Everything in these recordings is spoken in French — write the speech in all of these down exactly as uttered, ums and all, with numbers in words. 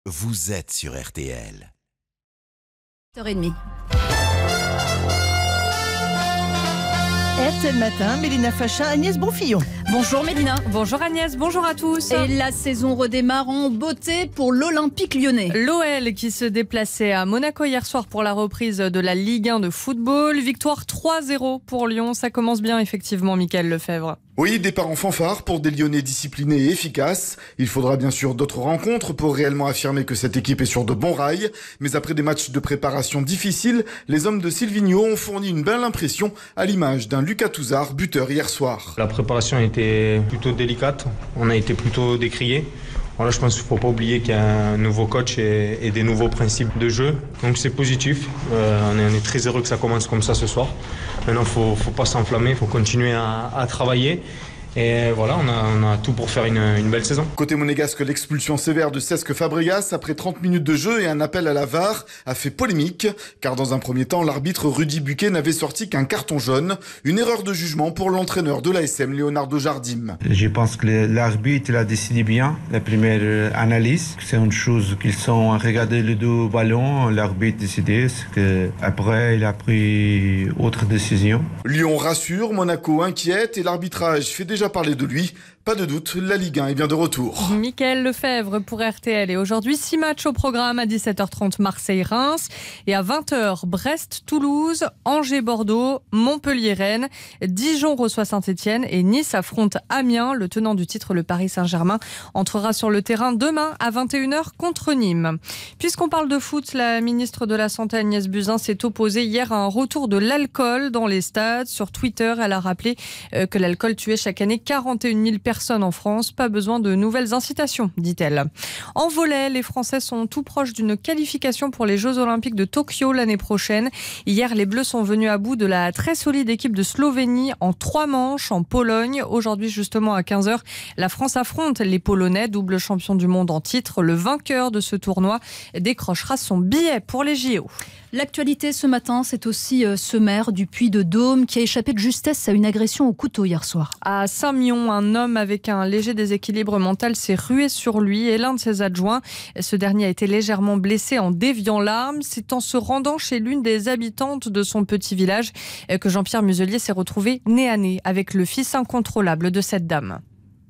vous êtes sur R T L. sept heures trente. R T L Matin, Mélina Fachin, Agnès Bonfillon. Bonjour Mélina. Bonjour Agnès, bonjour à tous. Et la saison redémarre en beauté pour l'Olympique Lyonnais. L'O L qui se déplaçait à Monaco hier soir pour la reprise de la Ligue un de football. Victoire trois zéro pour Lyon, ça commence bien effectivement, Mickaël Lefebvre. Oui, départ en fanfare pour des Lyonnais disciplinés et efficaces. Il faudra bien sûr d'autres rencontres pour réellement affirmer que cette équipe est sur de bons rails. Mais après des matchs de préparation difficiles, les hommes de Silvino ont fourni une belle impression à l'image d'un Lucas Touzard, buteur hier soir. La préparation était plutôt délicate, on a été plutôt décriés. Voilà, je pense qu'il ne faut pas oublier qu'il y a un nouveau coach et, et des nouveaux principes de jeu. Donc c'est positif, euh, on, est, on est très heureux que ça commence comme ça ce soir. Maintenant, il ne faut, faut pas s'enflammer, il faut continuer à, à travailler. Et voilà, on a, on a tout pour faire une, une belle saison. Côté monégasque, l'expulsion sévère de Cesc Fabregas après trente minutes de jeu et un appel à la V A R a fait polémique. Car dans un premier temps, l'arbitre Rudy Buquet n'avait sorti qu'un carton jaune. Une erreur de jugement pour l'entraîneur de l'A S M, Leonardo Jardim. Je pense que l'arbitre a décidé bien la première analyse. C'est une chose qu'ils sont regardé les deux ballons, l'arbitre a décidé. Après, il a pris autre décision. Lyon rassure, Monaco inquiète et l'arbitrage fait déjà parler de lui. Pas de doute, la Ligue un est bien de retour. Mickaël Lefebvre pour R T L. Et aujourd'hui, six matchs au programme. À dix-sept heures trente, Marseille-Reims. Et à vingt heures, Brest-Toulouse, Angers-Bordeaux, Montpellier-Rennes, Dijon reçoit Saint-Etienne et Nice affronte Amiens. Le tenant du titre, le Paris Saint-Germain, entrera sur le terrain demain à vingt et une heures contre Nîmes. Puisqu'on parle de foot, la ministre de la Santé Agnès Buzyn s'est opposée hier à un retour de l'alcool dans les stades. Sur Twitter, elle a rappelé que l'alcool tuait chaque année quarante et une mille personnes en France. Pas besoin de nouvelles incitations, dit-elle. En volley, les Français sont tout proches d'une qualification pour les Jeux Olympiques de Tokyo l'année prochaine. Hier, les Bleus sont venus à bout de la très solide équipe de Slovénie en trois manches en Pologne. Aujourd'hui, justement, à quinze heures, la France affronte les Polonais, double champion du monde en titre. Le vainqueur de ce tournoi décrochera son billet pour les J O. L'actualité ce matin, c'est aussi ce maire du Puy-de-Dôme qui a échappé de justesse à une agression au couteau hier soir. À Saint-Mion, un homme avec un léger déséquilibre mental s'est rué sur lui et l'un de ses adjoints. Ce dernier a été légèrement blessé en déviant l'arme. C'est en se rendant chez l'une des habitantes de son petit village que Jean-Pierre Muselier s'est retrouvé nez à nez avec le fils incontrôlable de cette dame.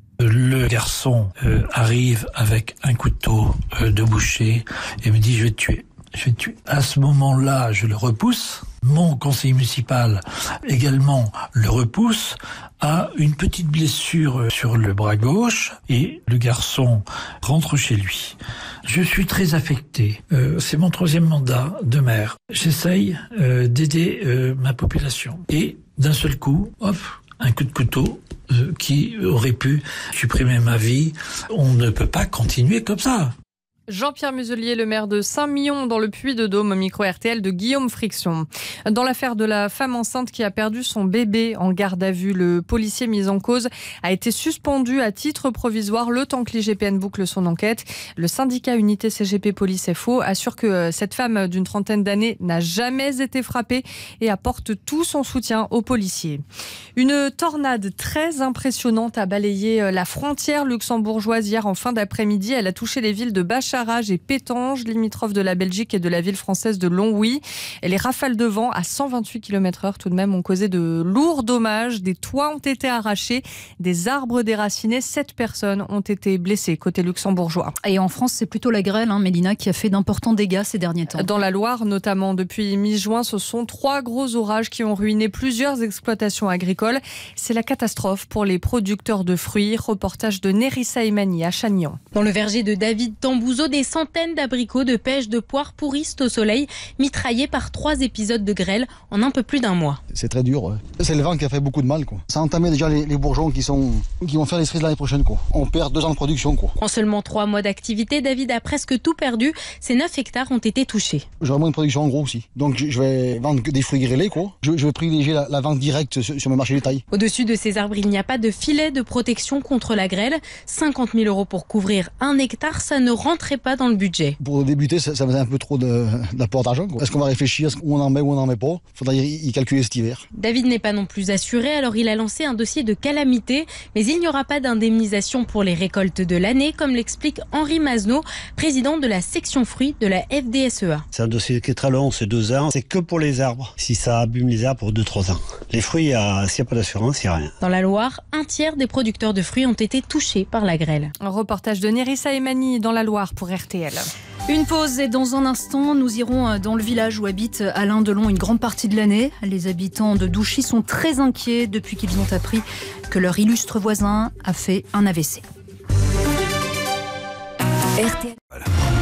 Le garçon euh, arrive avec un couteau euh, de boucher et me dit « je vais te tuer ». Je vais te tuer. À ce moment-là, je le repousse. Mon conseiller municipal également le repousse, a une petite blessure sur le bras gauche et le garçon rentre chez lui. Je suis très affecté. Euh, c'est mon troisième mandat de maire. J'essaye euh, d'aider euh, ma population. Et d'un seul coup, hop, un coup de couteau euh, qui aurait pu supprimer ma vie. On ne peut pas continuer comme ça. Jean-Pierre Muselier, le maire de Saint-Mion dans le Puy-de-Dôme, au micro R T L de Guillaume Friction. Dans l'affaire de la femme enceinte qui a perdu son bébé en garde à vue, le policier mis en cause a été suspendu à titre provisoire le temps que l'I G P N boucle son enquête. Le syndicat Unité C G P Police F O assure que cette femme d'une trentaine d'années n'a jamais été frappée et apporte tout son soutien aux policiers. Une tornade très impressionnante a balayé la frontière luxembourgeoise hier en fin d'après-midi. Elle a touché les villes de Bacharach et Pétange, limitrophes de la Belgique et de la ville française de Longwy. Et les rafales de vent à cent vingt-huit kilomètres heure tout de même ont causé de lourds dommages. Des toits ont été arrachés, des arbres déracinés. Sept personnes ont été blessées côté luxembourgeois. Et en France, c'est plutôt la grêle, hein, Mélina, qui a fait d'importants dégâts ces derniers temps. Dans la Loire, notamment, depuis mi-juin, ce sont trois gros orages qui ont ruiné plusieurs exploitations agricoles. C'est la catastrophe pour les producteurs de fruits. Reportage de Nérissa Imani à Chagnon. Dans le verger de David Tambouzeau, des centaines d'abricots, de pêches, de poires pourrissent au soleil, mitraillés par trois épisodes de grêle en un peu plus d'un mois. C'est très dur. Ouais. C'est le vent qui a fait beaucoup de mal. Quoi. Ça a entamé déjà les, les bourgeons qui, sont, qui vont faire les cerises l'année prochaine. Quoi. On perd deux ans de production. Quoi. En seulement trois mois d'activité, David a presque tout perdu. Ses neuf hectares ont été touchés. J'aurai moins de production en gros aussi. Donc je vais vendre des fruits grêlés. Quoi. Je, je vais privilégier la, la vente directe sur, sur mes marchés détail. Au-dessus de ces arbres, il n'y a pas de filet de protection contre la grêle. cinquante mille euros pour couvrir un hectare, ça ne rentrait rentrait pas dans le budget. Pour débuter, ça, ça faisait un peu trop de, d'apport d'argent. Est-ce qu'on va réfléchir, est-ce qu'on en met ou on n'en met pas? Il faudra y, y calculer cet hiver. David n'est pas non plus assuré, alors il a lancé un dossier de calamité, mais il n'y aura pas d'indemnisation pour les récoltes de l'année, comme l'explique Henri Mazenot, président de la section fruits de la F D S E A. C'est un dossier qui est très long, c'est deux ans. C'est que pour les arbres. Si ça abîme les arbres pour deux trois ans. Les fruits, s'il n'y a pas d'assurance, il n'y a rien. Dans la Loire, un tiers des producteurs de fruits ont été touchés par la grêle. Un reportage de Nerissa Emani dans la Loire pour R T L. Une pause et dans un instant, nous irons dans le village où habite Alain Delon une grande partie de l'année. Les habitants de Douchy sont très inquiets depuis qu'ils ont appris que leur illustre voisin a fait un A V C. R T L. Voilà.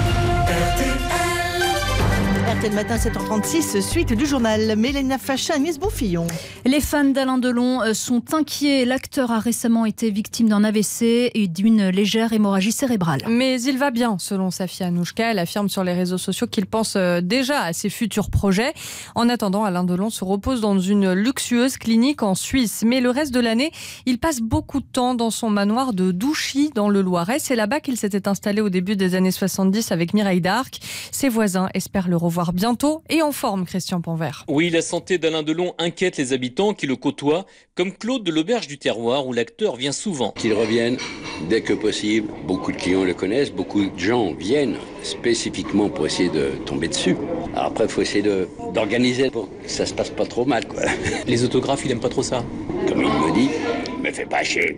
R T L Matin, sept heures trente-six, suite du journal. Mélina Fachin, Agnès Bonfillon. Les fans d'Alain Delon sont inquiets. L'acteur a récemment été victime d'un A V C et d'une légère hémorragie cérébrale. Mais il va bien, selon sa fille Anouchka. Elle affirme sur les réseaux sociaux qu'il pense déjà à ses futurs projets. En attendant, Alain Delon se repose dans une luxueuse clinique en Suisse. Mais le reste de l'année, il passe beaucoup de temps dans son manoir de Douchy, dans le Loiret. C'est là-bas qu'il s'était installé au début des années soixante-dix avec Mireille d'Arc. Ses voisins espèrent le revoir bientôt et en forme, Christian Panvert. Oui, la santé d'Alain Delon inquiète les habitants qui le côtoient, comme Claude de l'Auberge du Terroir où l'acteur vient souvent. Qu'il revienne dès que possible. Beaucoup de clients le connaissent, beaucoup de gens viennent spécifiquement pour essayer de tomber dessus. Alors après, il faut essayer de, d'organiser pour que ça se passe pas trop mal, quoi. Les autographes, il aime pas trop ça. Comme il me dit, me fais pas chier.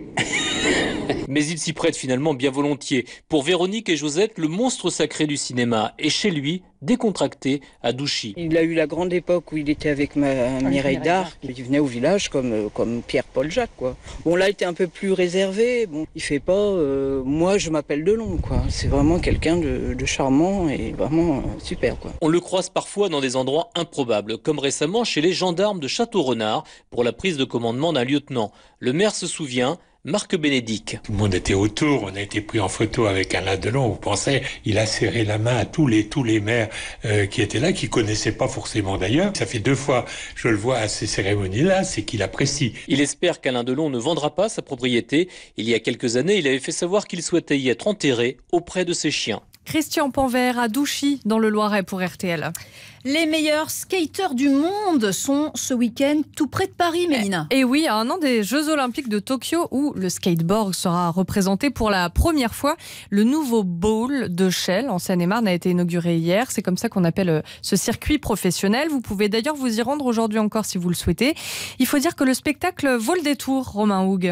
Mais il s'y prête finalement bien volontiers. Pour Véronique et Josette, le monstre sacré du cinéma est chez lui, décontracté, à Douchy. Il a eu la grande époque où il était avec ma Mireille d'Arc. Il venait au village comme, comme Pierre-Paul Jacques, quoi. Bon, là, il était un peu plus réservé. Bon, il fait pas euh, moi, je m'appelle Delon, quoi. C'est vraiment quelqu'un de, de charmant et vraiment euh, super, quoi. On le croise parfois dans des endroits improbables, comme récemment chez les gendarmes de Château-Renard pour la prise de commandement d'un lieutenant. Le maire se souvient. Marc Bénédic. Tout le monde était autour, on a été pris en photo avec Alain Delon, vous pensez, il a serré la main à tous les, tous les maires euh, qui étaient là, qui connaissaient pas forcément d'ailleurs. Ça fait deux fois je le vois à ces cérémonies-là, c'est qu'il apprécie. Il espère qu'Alain Delon ne vendra pas sa propriété. Il y a quelques années, il avait fait savoir qu'il souhaitait y être enterré auprès de ses chiens. Christian Panvert à Douchy, dans le Loiret pour R T L. Les meilleurs skateurs du monde sont ce week-end tout près de Paris, Mélina. Et oui, à un an des Jeux Olympiques de Tokyo où le skateboard sera représenté pour la première fois. Le nouveau bowl de Chelles en Seine-et-Marne a été inauguré hier. C'est comme ça qu'on appelle ce circuit professionnel. Vous pouvez d'ailleurs vous y rendre aujourd'hui encore si vous le souhaitez. Il faut dire que le spectacle vaut le détour, Romain Houg.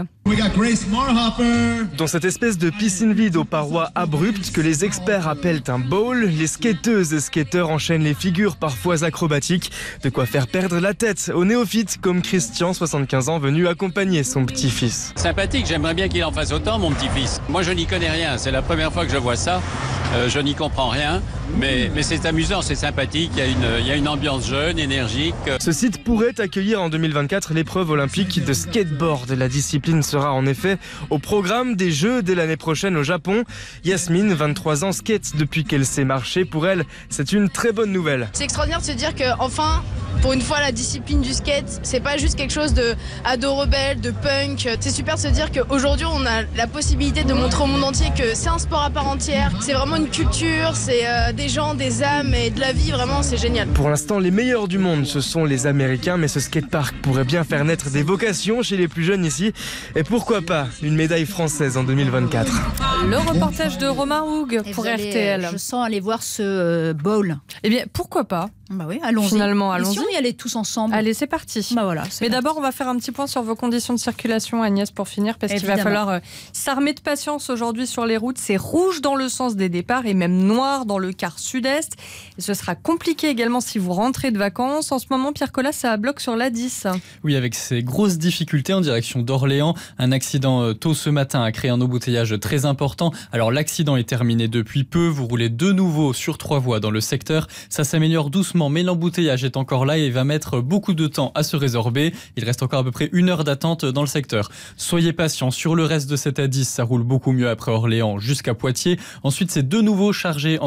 Dans cette espèce de piscine vide aux parois abruptes que les experts appellent un bowl, les skateuses et skateurs enchaînent les figures parfois acrobatiques, de quoi faire perdre la tête aux néophytes comme Christian, soixante-quinze ans, venu accompagner son petit-fils. Sympathique, j'aimerais bien qu'il en fasse autant, mon petit-fils. Moi, je n'y connais rien, c'est la première fois que je vois ça. Euh, je n'y comprends rien, mais, mais c'est amusant, c'est sympathique, il y a une, il y a une ambiance jeune, énergique. Ce site pourrait accueillir en deux mille vingt-quatre l'épreuve olympique de skateboard. La discipline sera en effet au programme des Jeux dès l'année prochaine au Japon. Yasmine, vingt-trois ans, skate depuis qu'elle sait marcher. Pour elle, c'est une très bonne nouvelle. C'est extraordinaire de se dire que enfin, pour une fois, la discipline du skate, c'est pas juste quelque chose de ado rebelle, de punk. C'est super de se dire qu'aujourd'hui, on a la possibilité de montrer au monde entier que c'est un sport à part entière. C'est vraiment une culture, c'est euh, des gens, des âmes et de la vie. Vraiment, c'est génial. Pour l'instant, les meilleurs du monde, ce sont les Américains, mais ce skatepark pourrait bien faire naître des vocations chez les plus jeunes ici. Et pourquoi pas une médaille française en deux mille vingt-quatre. Le reportage de Romain Houg pour R T L. Je sens aller voir ce euh, bowl. Eh bien, pourquoi pas? Bah oui, allons-y. Finalement, allons-y. Et si on y allait tous ensemble? Allez, c'est parti. Bah voilà. Mais d'abord, on va faire un petit point sur vos conditions de circulation, Agnès, pour finir, parce Évidemment. qu'il va falloir euh, s'armer de patience aujourd'hui sur les routes. C'est rouge dans le sens des départs et même noir dans le quart sud-est. Et ce sera compliqué également si vous rentrez de vacances. En ce moment, Pierre Collas, ça bloque sur l'A dix. Oui, avec ces grosses difficultés en direction d'Orléans. Un accident euh, tôt ce matin a créé un embouteillage très important. Alors, l'accident est terminé depuis peu. Vous roulez de nouveau sur trois voies dans le secteur. Ça s'améliore doucement, mais l'embouteillage est encore là et va mettre beaucoup de temps à se résorber. Il reste encore à peu près une heure d'attente dans le secteur. Soyez patients. Sur le reste de cette A dix, ça roule beaucoup mieux après Orléans jusqu'à Poitiers. Ensuite, c'est de nouveau chargé entre Poitiers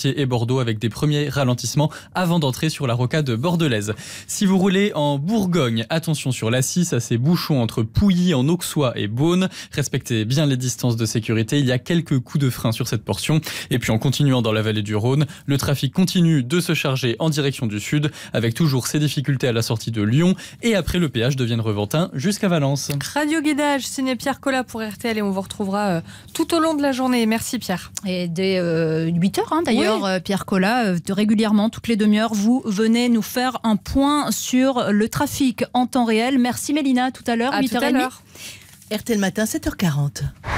Poitiers et Bordeaux avec des premiers ralentissements avant d'entrer sur la rocade bordelaise. Si vous roulez en Bourgogne, attention sur l'A six, à ces bouchons entre Pouilly en Auxois et Beaune. Respectez bien les distances de sécurité. Il y a quelques coups de frein sur cette portion. Et puis en continuant dans la vallée du Rhône, le trafic continue de se charger en direction du sud avec toujours ces difficultés à la sortie de Lyon et après le péage de Vienne-Reventin jusqu'à Valence. Radio Guidage, signé Pierre Collat pour R T L et on vous retrouvera euh, tout au long de la journée. Merci Pierre. Et dès euh, huit heures hein, d'ailleurs, oui. Pierre Collat, euh, régulièrement, toutes les demi-heures, vous venez nous faire un point sur le trafic en temps réel. Merci Mélina, tout à l'heure, à huit heures trente. Tout à l'heure. R T L Matin, sept heures quarante.